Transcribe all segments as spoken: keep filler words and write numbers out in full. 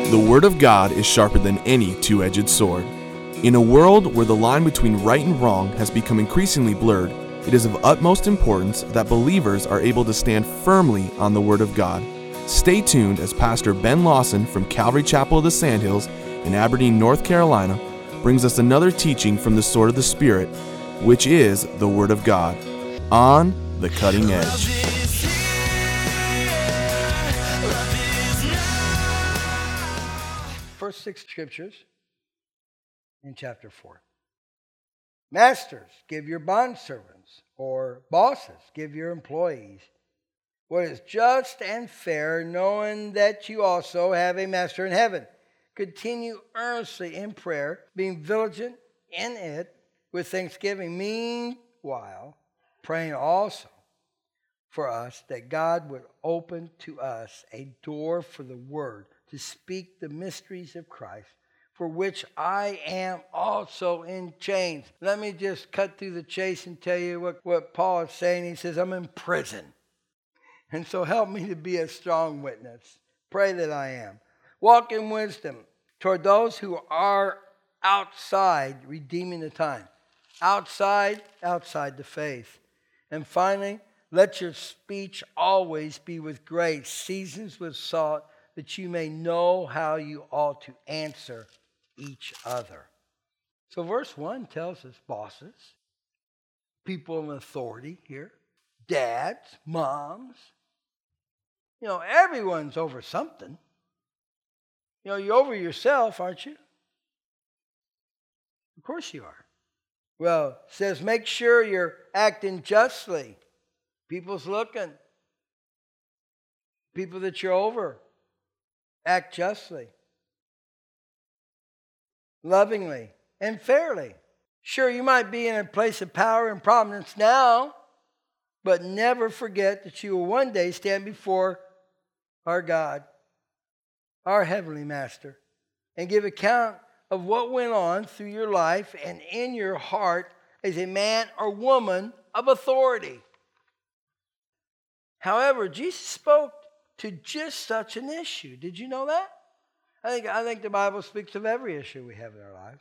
The Word of God is sharper than any two-edged sword. In a world where the line between right and wrong has become increasingly blurred, it is of utmost importance that believers are able to stand firmly on the Word of God. Stay tuned as Pastor Ben Lawson from Calvary Chapel of the Sandhills in Aberdeen, North Carolina, brings us another teaching from the sword of the Spirit, which is the Word of God, on the cutting edge. First six scriptures in chapter four. Masters, give your bondservants, or bosses, give your employees what is just and fair, knowing that you also have a master in heaven. Continue earnestly in prayer, being vigilant in it with thanksgiving. Meanwhile, praying also for us that God would open to us a door for the word to speak the mysteries of Christ, for which I am also in chains. Let me just cut through the chase and tell you what, what Paul is saying. He says, I'm in prison. And so help me to be a strong witness. Pray that I am. Walk in wisdom toward those who are outside, redeeming the time. Outside, outside the faith. And finally, let your speech always be with grace, seasoned with salt, that you may know how you ought to answer each other. So verse one tells us bosses, people in authority here, dads, moms. You know, everyone's over something. You know, you're over yourself, aren't you? Of course you are. Well, it says make sure you're acting justly. People's looking. People that you're over. Act justly, lovingly, and fairly. Sure, you might be in a place of power and prominence now, but never forget that you will one day stand before our God, our Heavenly Master, and give account of what went on through your life and in your heart as a man or woman of authority. However, Jesus spoke to just such an issue. Did you know that? I think, I think the Bible speaks of every issue we have in our lives.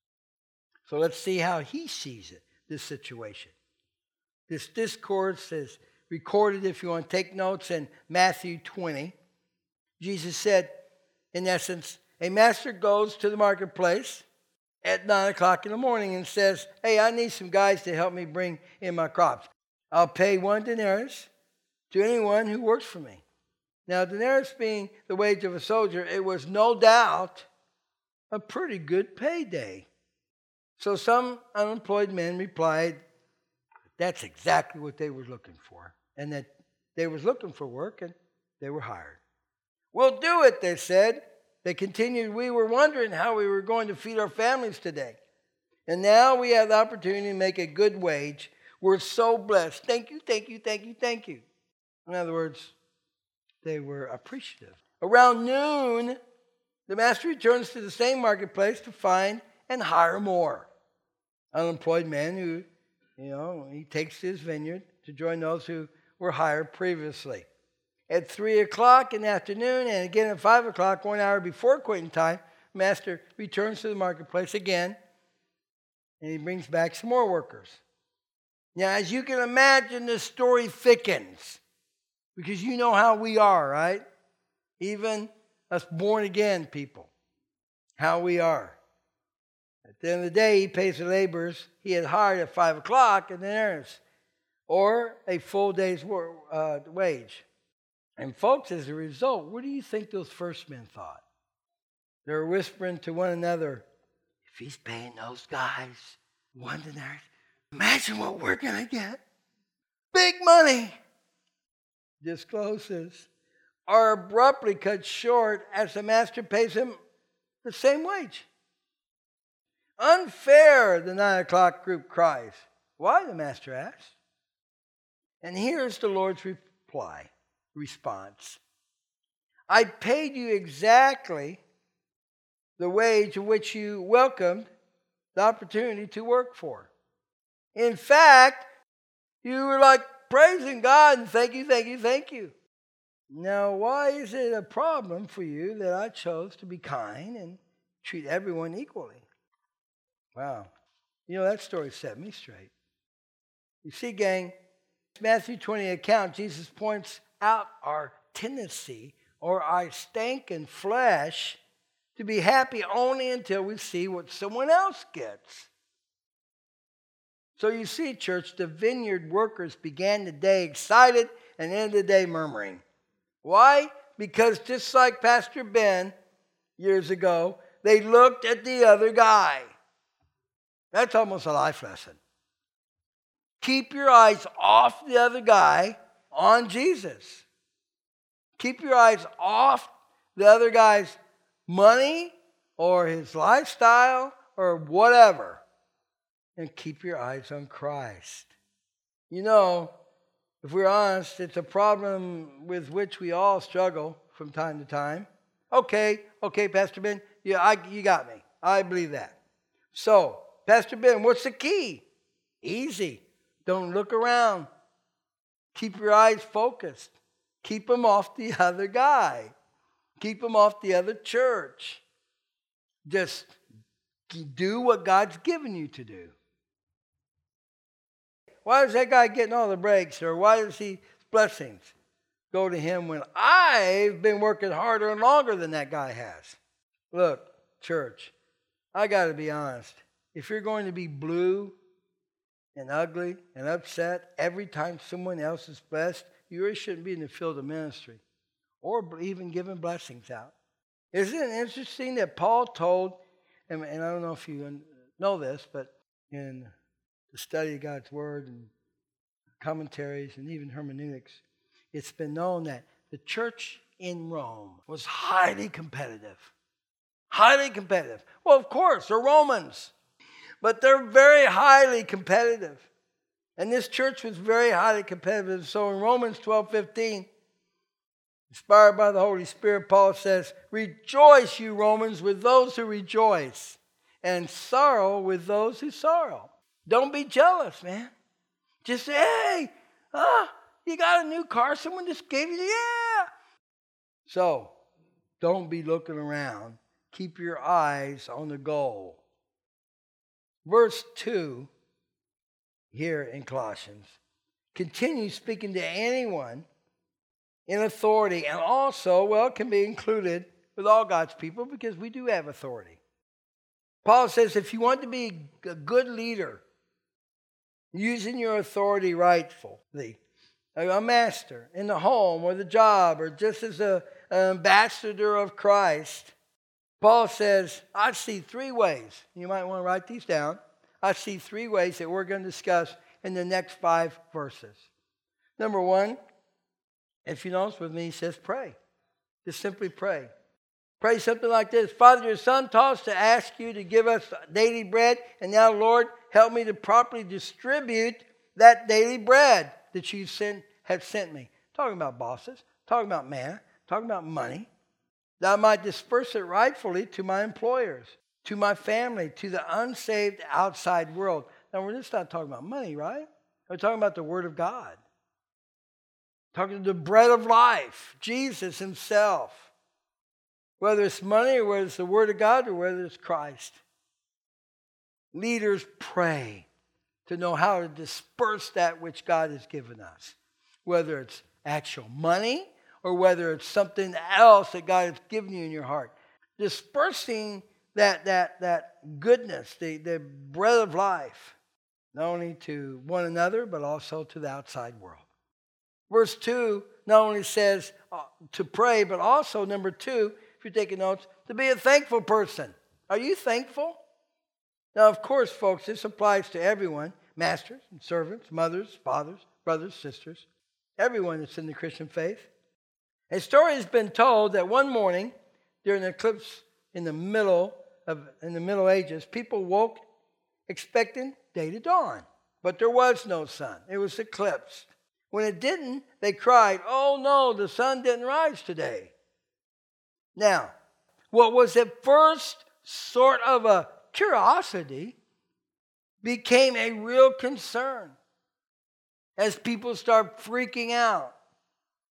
So let's see how he sees it, this situation. This discourse is recorded, if you want to take notes, in Matthew twenty. Jesus said, in essence, a master goes to the marketplace at nine o'clock in the morning and says, hey, I need some guys to help me bring in my crops. I'll pay one denarius to anyone who works for me. Now, denarius being the wage of a soldier, it was no doubt a pretty good payday. So some unemployed men replied that's exactly what they were looking for, and that they was looking for work and they were hired. We'll do it, they said. They continued, we were wondering how we were going to feed our families today. And now we have the opportunity to make a good wage. We're so blessed. Thank you, thank you, thank you, thank you. In other words, they were appreciative. Around noon, the master returns to the same marketplace to find and hire more. Unemployed men who, you know, he takes to his vineyard to join those who were hired previously. At three o'clock in the afternoon and again at five o'clock, one hour before quitting time, master returns to the marketplace again and he brings back some more workers. Now, as you can imagine, the story thickens. Because you know how we are, right? Even us born-again people. How we are. At the end of the day, he pays the laborers he had hired at five o'clock and denarius, or a full day's uh, wage. And folks, as a result, what do you think those first men thought? They were whispering to one another, if he's paying those guys one denarius, imagine what we're going to get. Big money. Discloses are abruptly cut short as the master pays him the same wage. Unfair, the nine o'clock group cries. Why, the master asks. And here's the Lord's reply, response. I paid you exactly the wage of which you welcomed the opportunity to work for. In fact, you were like praising God and thank you, thank you, thank you. Now, why is it a problem for you that I chose to be kind and treat everyone equally? Wow. You know, that story set me straight. You see, gang, Matthew twenty account, Jesus points out our tendency or our stinking flesh to be happy only until we see what someone else gets. So you see, church, the vineyard workers began the day excited and ended the day murmuring. Why? Because just like Pastor Ben years ago, they looked at the other guy. That's almost a life lesson. Keep your eyes off the other guy on Jesus. Keep your eyes off the other guy's money or his lifestyle or whatever. And keep your eyes on Christ. You know, if we're honest, it's a problem with which we all struggle from time to time. Okay, okay, Pastor Ben, yeah, I, you got me. I believe that. So, Pastor Ben, what's the key? Easy. Don't look around. Keep your eyes focused. Keep them off the other guy. Keep them off the other church. Just do what God's given you to do. Why is that guy getting all the breaks? Or why does he blessings go to him when I've been working harder and longer than that guy has? Look, church, I got to be honest. If you're going to be blue and ugly and upset every time someone else is blessed, you really shouldn't be in the field of ministry or even giving blessings out. Isn't it interesting that Paul told, and, and I don't know if you know this, but in the study of God's Word and commentaries and even hermeneutics, it's been known that the church in Rome was highly competitive. Highly competitive. Well, of course, they're Romans. But they're very highly competitive. And this church was very highly competitive. So in Romans twelve fifteen, inspired by the Holy Spirit, Paul says, rejoice, you Romans, with those who rejoice, and sorrow with those who sorrow. Don't be jealous, man. Just say, hey, ah, you got a new car? Someone just gave you, yeah. So don't be looking around. Keep your eyes on the goal. Verse two, here in Colossians, continues speaking to anyone in authority, and also, well, it can be included with all God's people because we do have authority. Paul says if you want to be a good leader, using your authority rightfully, a master in the home or the job or just as a, an ambassador of Christ, Paul says, I see three ways. You might want to write these down. I see three ways that we're going to discuss in the next five verses. Number one, if you notice with me, he says pray. Just simply pray. Pray something like this. Father, your son taught us to ask you to give us daily bread. And now, Lord, help me to properly distribute that daily bread that you sent, have sent me. Talking about bosses. Talking about man. Talking about money. That I might disperse it rightfully to my employers, to my family, to the unsaved outside world. Now, we're just not talking about money, right? We're talking about the Word of God. Talking to the bread of life, Jesus himself. Whether it's money or whether it's the Word of God or whether it's Christ. Leaders pray to know how to disperse that which God has given us. Whether it's actual money or whether it's something else that God has given you in your heart. Dispersing that, that, that goodness, the, the bread of life, not only to one another, but also to the outside world. Verse two not only says uh, to pray, but also, number two, if you're taking notes, to be a thankful person. Are you thankful? Now, of course, folks, this applies to everyone, masters and servants, mothers, fathers, brothers, sisters, everyone that's in the Christian faith. A story has been told that one morning during an eclipse in the middle of in the Middle Ages, people woke expecting day to dawn, but there was no sun. It was eclipsed. When it didn't, they cried, "Oh no, the sun didn't rise today." Now, what was at first sort of a curiosity became a real concern as people start freaking out.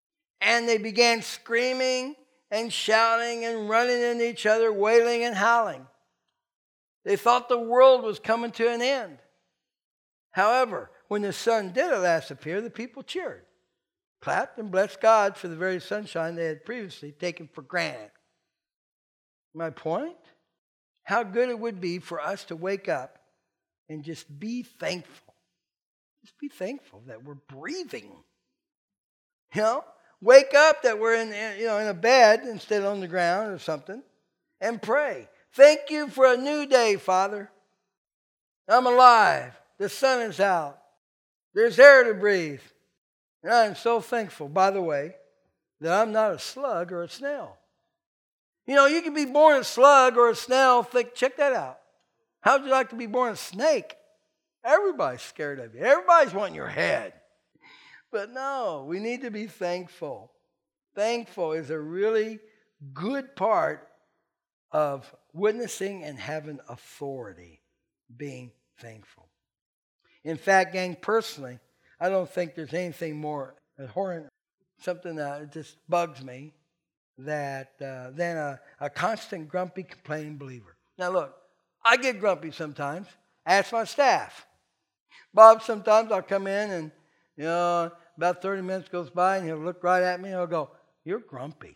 And they began screaming and shouting and running into each other, wailing and howling. They thought the world was coming to an end. However, when the sun did at last appear, the people cheered, clapped, and blessed God for the very sunshine they had previously taken for granted. My point? How good it would be for us to wake up and just be thankful. Just be thankful that we're breathing. You know? Wake up that we're in, you know, in a bed instead of on the ground or something, and pray. Thank you for a new day, Father. I'm alive. The sun is out. There's air to breathe. And I'm so thankful, by the way, that I'm not a slug or a snail. You know, you can be born a slug or a snail. Think, check that out. How would you like to be born a snake? Everybody's scared of you. Everybody's wanting your head. But no, we need to be thankful. Thankful is a really good part of witnessing and having authority, being thankful. In fact, gang, personally, I don't think there's anything more abhorrent, something that just bugs me, that uh, than a, a constant grumpy, complaining believer. Now look, I get grumpy sometimes. Ask my staff. Bob, sometimes I'll come in and, you know, about thirty minutes goes by and he'll look right at me and he'll go, "You're grumpy."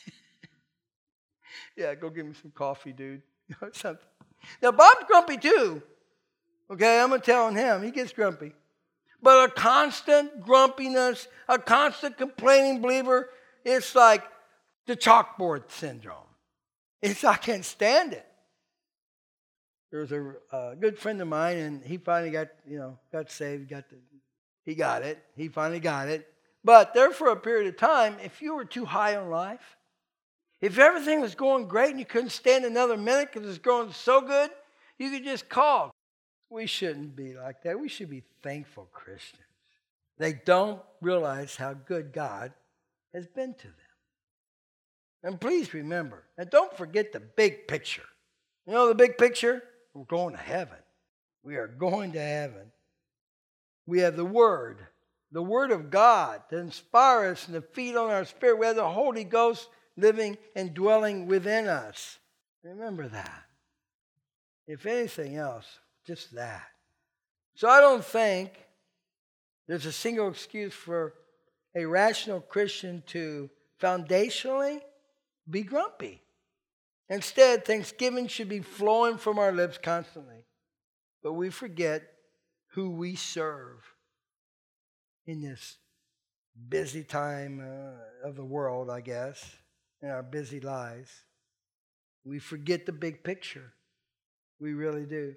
Yeah, go get me some coffee, dude. Something. Now, Bob's grumpy too. Okay, I'm going to tell him. He gets grumpy. But a constant grumpiness, a constant complaining believer, it's like the chalkboard syndrome. It's, I can't stand it. There was a, a good friend of mine, and he finally got, you know, got saved, got the, he got it. He finally got it. But there for a period of time, if you were too high on life, if everything was going great and you couldn't stand another minute because it's going so good, you could just call. We shouldn't be like that. We should be thankful Christians. They don't realize how good God has been to them. And please remember, and don't forget the big picture. You know the big picture? We're going to heaven. We are going to heaven. We have the Word, the Word of God to inspire us and to feed on our spirit. We have the Holy Ghost living and dwelling within us. Remember that. If anything else, just that. So I don't think there's a single excuse for a rational Christian to foundationally be grumpy. Instead, thanksgiving should be flowing from our lips constantly. But we forget who we serve in this busy time uh, of the world, I guess, in our busy lives. We forget the big picture. We really do.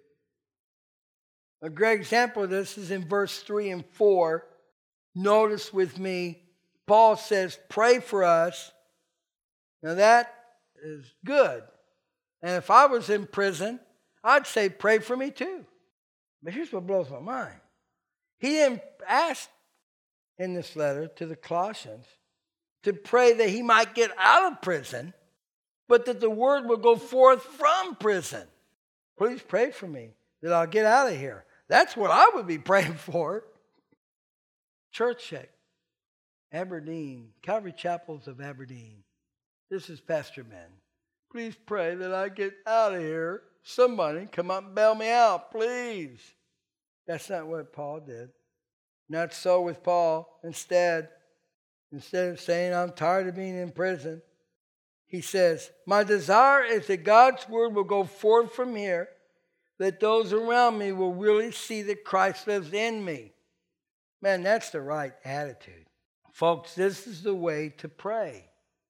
A great example of this is in verse three and four. Notice with me, Paul says, pray for us. Now that is good. And if I was in prison, I'd say pray for me too. But here's what blows my mind. He didn't ask in this letter to the Colossians to pray that he might get out of prison, but that the word will go forth from prison. Please pray for me that I'll get out of here. That's what I would be praying for. Church check. Aberdeen, Calvary Chapels of Aberdeen. This is Pastor Ben. Please pray that I get out of here. Somebody come up and bail me out, please. That's not what Paul did. Not so with Paul. Instead, instead of saying, I'm tired of being in prison, he says, my desire is that God's word will go forth from here, that those around me will really see that Christ lives in me. Man, that's the right attitude. Folks, this is the way to pray,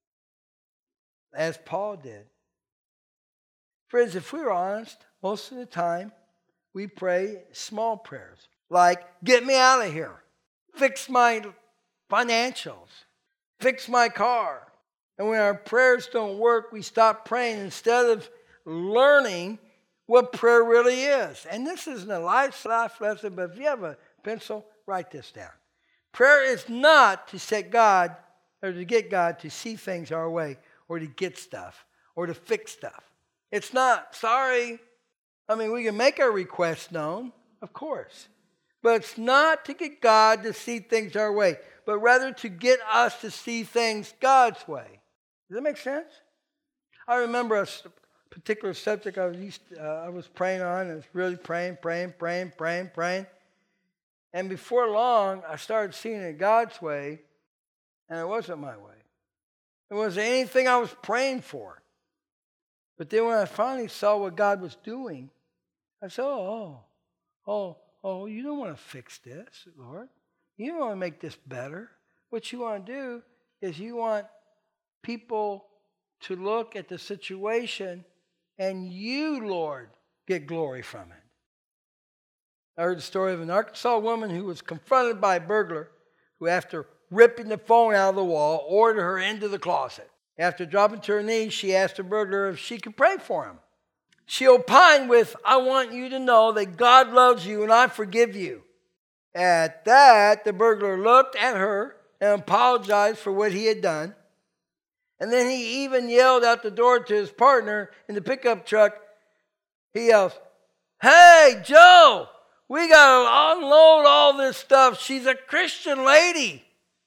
as Paul did. Friends, if we're honest, most of the time, we pray small prayers, like, get me out of here, fix my financials, fix my car. And when our prayers don't work, we stop praying instead of learning what prayer really is. And this isn't a life lesson, but if you have a pencil, write this down. Prayer is not to set God, or to get God to see things our way, or to get stuff, or to fix stuff. It's not, sorry. I mean, we can make our requests known, of course. But it's not to get God to see things our way. but rather to get us to see things God's way. Does that make sense? I remember a particular subject I was used to, uh, I was praying on, and I was really praying, praying, praying, praying, praying. And before long, I started seeing it God's way, and it wasn't my way. It wasn't anything I was praying for. But then when I finally saw what God was doing, I said, oh, oh, oh, oh, you don't want to fix this, Lord. You don't want to make this better. What you want to do is you want people to look at the situation and you, Lord, get glory from it. I heard the story of an Arkansas woman who was confronted by a burglar who, after ripping the phone out of the wall, ordered her into the closet. After dropping to her knees, she asked the burglar if she could pray for him. She opined with, I want you to know that God loves you and I forgive you. At that, the burglar looked at her and apologized for what he had done. And then he even yelled out the door to his partner in the pickup truck. He yells, hey, Joe, we got to unload all this stuff. She's a Christian lady.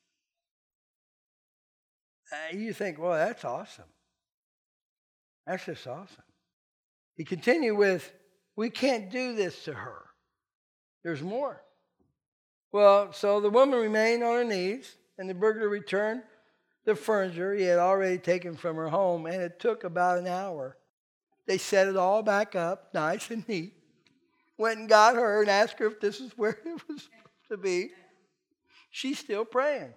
Uh, you think, well, that's awesome. That's just awesome. He continued with, we can't do this to her. There's more. Well, so the woman remained on her knees, and the burglar returned the furniture he had already taken from her home, and it took about an hour. They set it all back up, nice and neat. Went and got her and asked her if this is where it was supposed to be. She's still praying.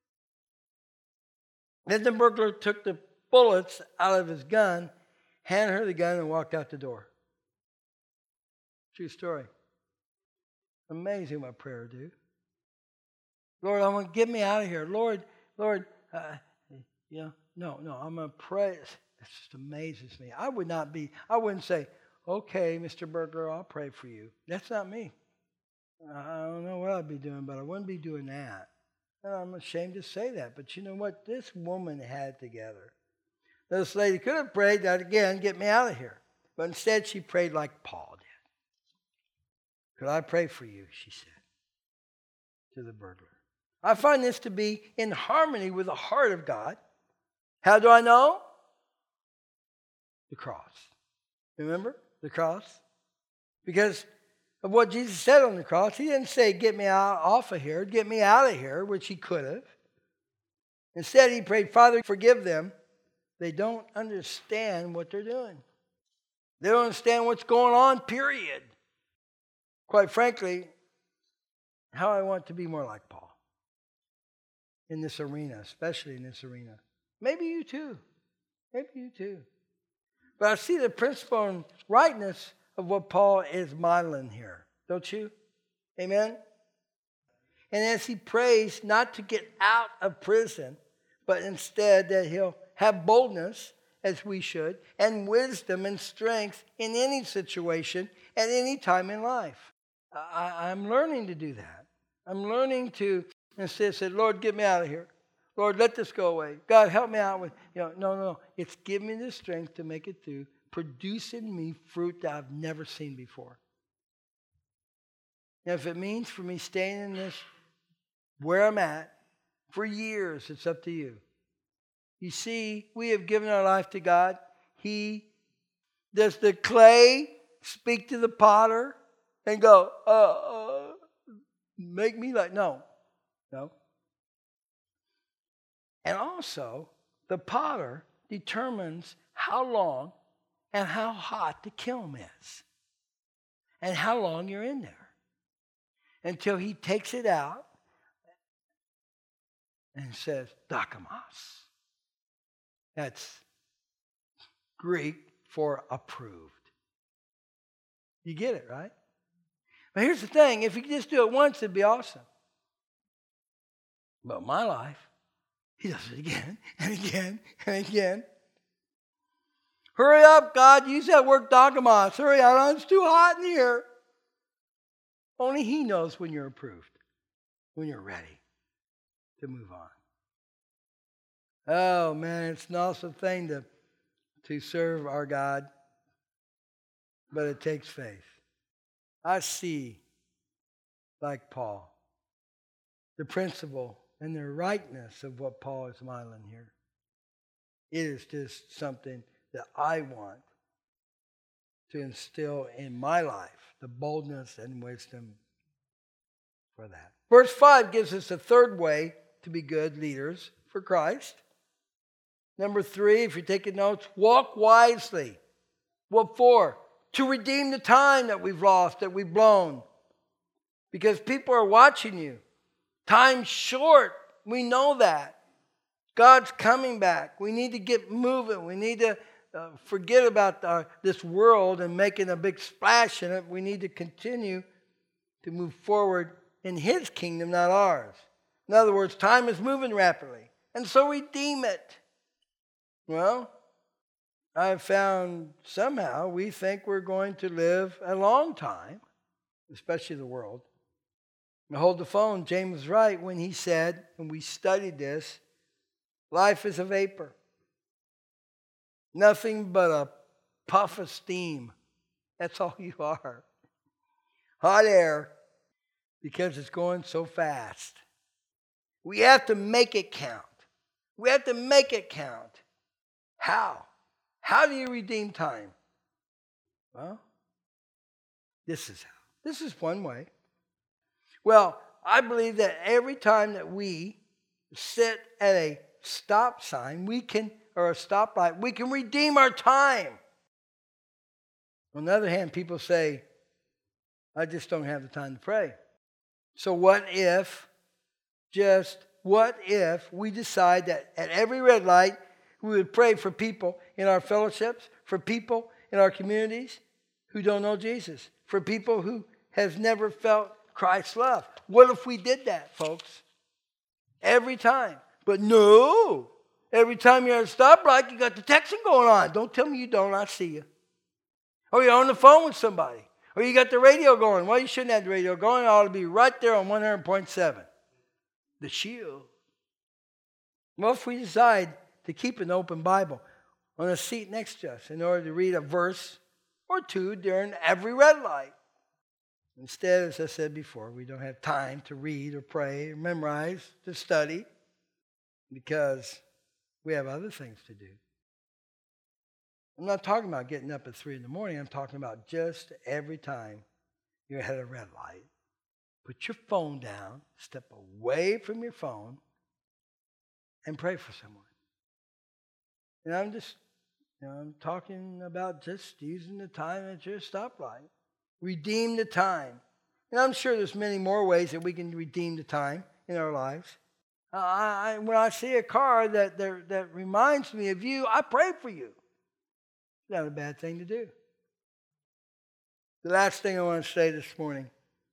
Then the burglar took the bullets out of his gun, handed her the gun, and walked out the door. True story. Amazing what prayer do. Lord, I want to get me out of here. Lord, Lord, uh, you know, no, no, I'm going to pray. It just amazes me. I would not be, I wouldn't say, okay, Mister Burglar, I'll pray for you. That's not me. I don't know what I'd be doing, but I wouldn't be doing that. And I'm ashamed to say that. But you know what? This woman had together. This lady could have prayed that, again, get me out of here. But instead, she prayed like Paul did. Could I pray for you, she said to the burglar. I find this to be in harmony with the heart of God. How do I know? The cross. Remember the cross? Because of what Jesus said on the cross. He didn't say, get me out off of here, get me out of here, which he could have. Instead, he prayed, Father, forgive them. They don't understand what they're doing. They don't understand what's going on, period. Quite frankly, how I want to be more like Paul in this arena, especially in this arena. Maybe you too. Maybe you too. But I see the principle and rightness of what Paul is modeling here. Don't you? Amen? And as he prays not to get out of prison, but instead that he'll have boldness, as we should, and wisdom and strength in any situation at any time in life. I, I'm learning to do that. I'm learning to instead say, Lord, get me out of here. Lord, let this go away. God, help me out with, you know, no, no. It's give me the strength to make it through, produce in me fruit that I've never seen before. Now, if it means for me staying in this, where I'm at, for years, it's up to you. You see, we have given our life to God. He, does the clay speak to the potter and go, uh, uh, make me like, no, no. And also, the potter determines how long and how hot the kiln is and how long you're in there until he takes it out and says, Dokimos. That's Greek for approved. You get it, right? But here's the thing. If you could just do it once, it'd be awesome. But my life, he does it again and again and again. Hurry up, God. Use that word Dokimos. Hurry up. It's too hot in here. Only he knows when you're approved, when you're ready to move on. Oh, man, it's an awesome thing to, to serve our God, but it takes faith. I see, like Paul, the principle and the rightness of what Paul is modeling here. It is just something that I want to instill in my life, the boldness and wisdom for that. Verse five gives us a third way to be good leaders for Christ. Number three, if you're taking notes, walk wisely. What for? To redeem the time that we've lost, that we've blown. Because people are watching you. Time's short. We know that. God's coming back. We need to get moving. We need to uh, forget about our, this world and making a big splash in it. We need to continue to move forward in His kingdom, not ours. In other words, time is moving rapidly. And so redeem it. Well, I've found somehow we think we're going to live a long time, especially the world. Now hold the phone. James was right when he said, when we studied this, life is a vapor. Nothing but a puff of steam. That's all you are. Hot air, because it's going so fast. We have to make it count. We have to make it count. How? How do you redeem time? Well, this is how. This is one way. Well, I believe that every time that we sit at a stop sign, we can, or a stoplight, we can redeem our time. On the other hand, people say, I just don't have the time to pray. So what if, just what if we decide that at every red light, we would pray for people in our fellowships, for people in our communities who don't know Jesus, for people who have never felt Christ's love. What if we did that, folks? Every time. But no, every time you're at a stoplight, you got the texting going on. Don't tell me you don't, I see you. Or you're on the phone with somebody. Or you got the radio going. Well, you shouldn't have the radio going. It ought to be right there on one hundred point seven. The Shield. Well, if we decide to keep an open Bible on a seat next to us in order to read a verse or two during every red light. Instead, as I said before, we don't have time to read or pray or memorize, to study, because we have other things to do. I'm not talking about getting up at three in the morning. I'm talking about just every time you're at a red light. Put your phone down, step away from your phone, and pray for someone. And I'm just, you know, I'm talking about just using the time at your stoplight. Redeem the time. And I'm sure there's many more ways that we can redeem the time in our lives. Uh, I, when I see a car that, that, that reminds me of you, I pray for you. It's not a bad thing to do. The last thing I want to say this morning,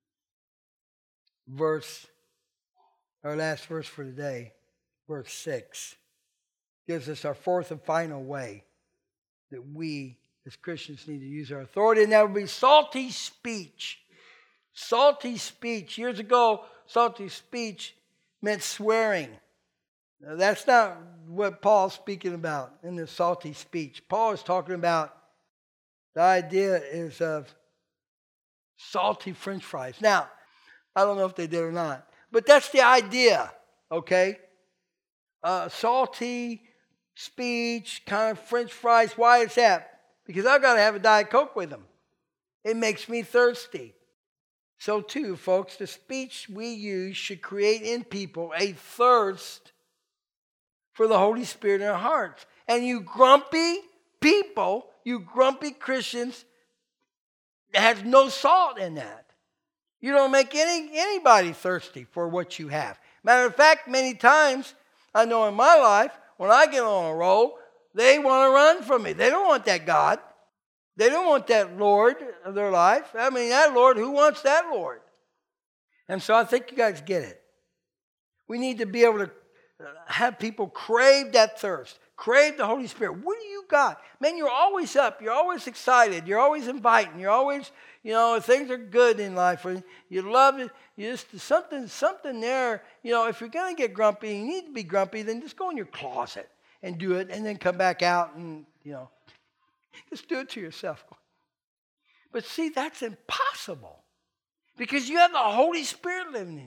verse, our last verse for today, verse six, gives us our fourth and final way that we as Christians need to use our authority, and that would be salty speech. Salty speech. Years ago, salty speech meant swearing. Now, that's not what Paul's speaking about in this salty speech. Paul is talking about the idea is of salty French fries. Now, I don't know if they did or not, but that's the idea, okay? Uh, salty speech, kind of French fries. Why is that? Because I've got to have a Diet Coke with them. It makes me thirsty. So too, folks, the speech we use should create in people a thirst for the Holy Spirit in our hearts. And you grumpy people, you grumpy Christians, has no salt in that. You don't make any anybody thirsty for what you have. Matter of fact, many times, I know in my life, when I get on a roll, they want to run from me. They don't want that God. They don't want that Lord of their life. I mean, that Lord, who wants that Lord? And so I think you guys get it. We need to be able to have people crave that thirst, crave the Holy Spirit. What do you got? Man, you're always up. You're always excited. You're always inviting. You're always, you know, things are good in life. You love it. You just, something, something there. You know, if you're going to get grumpy, you need to be grumpy, then just go in your closet and do it, and then come back out and, you know, just do it to yourself. But see, that's impossible because you have the Holy Spirit living in you.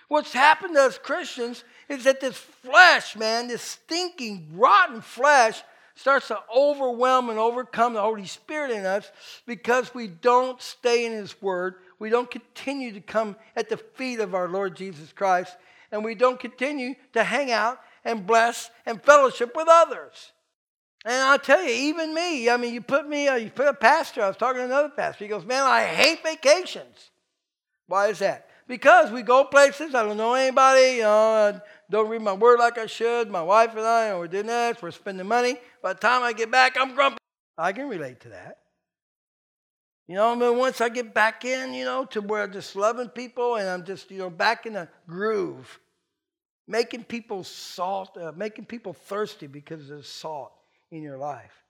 What's happened to us Christians is that this flesh, man, this stinking, rotten flesh starts to overwhelm and overcome the Holy Spirit in us because we don't stay in His Word. We don't continue to come at the feet of our Lord Jesus Christ. And we don't continue to hang out and bless and fellowship with others. And I'll tell you, even me, I mean, you put me, uh, you put a pastor, I was talking to another pastor. He goes, man, I hate vacations. Why is that? Because we go places, I don't know anybody, you know, I don't read my word like I should. My wife and I, you know, we're doing this, we're spending money. By the time I get back, I'm grumpy. I can relate to that. You know, I mean, once I get back in, you know, to where I'm just loving people and I'm just, you know, back in a groove, making people salt, uh, making people thirsty because there's salt in your life.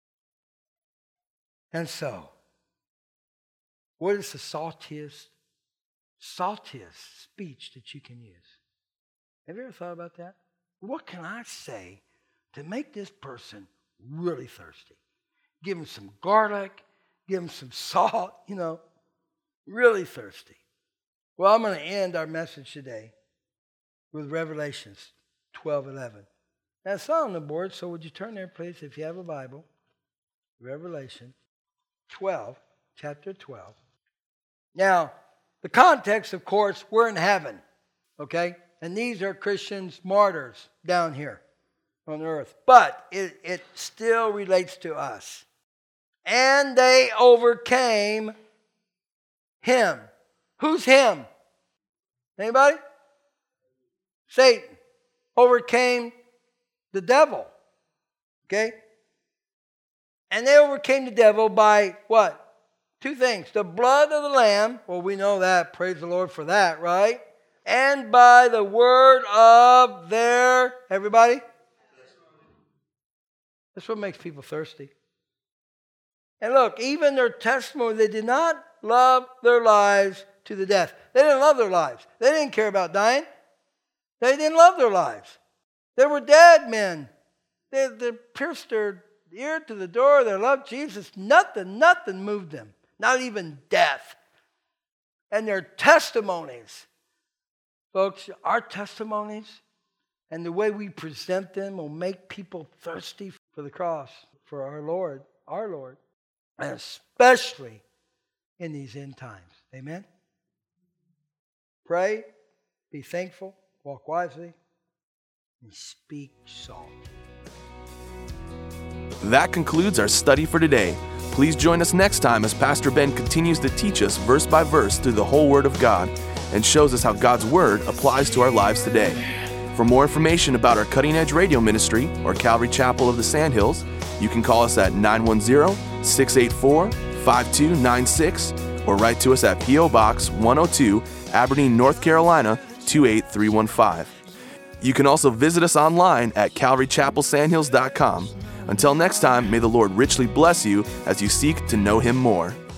And so, what is the saltiest, saltiest speech that you can use? Have you ever thought about that? What can I say to make this person really thirsty? Give them some garlic, give them some salt, you know, really thirsty. Well, I'm going to end our message today with Revelations twelve eleven. Now, it's not on the board, so would you turn there, please, if you have a Bible. Revelation twelve, chapter twelve. Now, the context, of course, we're in heaven, okay? And these are Christians, martyrs down here on earth. But it, it still relates to us. And they overcame him. Who's him? Anybody? Satan overcame the devil. Okay? And they overcame the devil by what? Two things. The blood of the Lamb. Well, we know that. Praise the Lord for that, right? And by the word of their, everybody? That's what makes people thirsty. And look, even their testimony, they did not love their lives to the death. They didn't love their lives. They didn't care about dying. They didn't love their lives. They were dead men. They, they pierced their ear to the door. They loved Jesus. Nothing, nothing moved them. Not even death. And their testimonies. Folks, our testimonies and the way we present them will make people thirsty for the cross, for our Lord, our Lord. And especially in these end times. Amen? Pray, be thankful, walk wisely, and speak salt. That concludes our study for today. Please join us next time as Pastor Ben continues to teach us verse by verse through the whole Word of God and shows us how God's Word applies to our lives today. For more information about our Cutting Edge Radio Ministry or Calvary Chapel of the Sandhills, you can call us at nine one zero, six eight four, five two nine six or write to us at P O Box one oh two, Aberdeen, North Carolina two eight three one five. You can also visit us online at calvary chapel sandhills dot com. Until next time, may the Lord richly bless you as you seek to know Him more.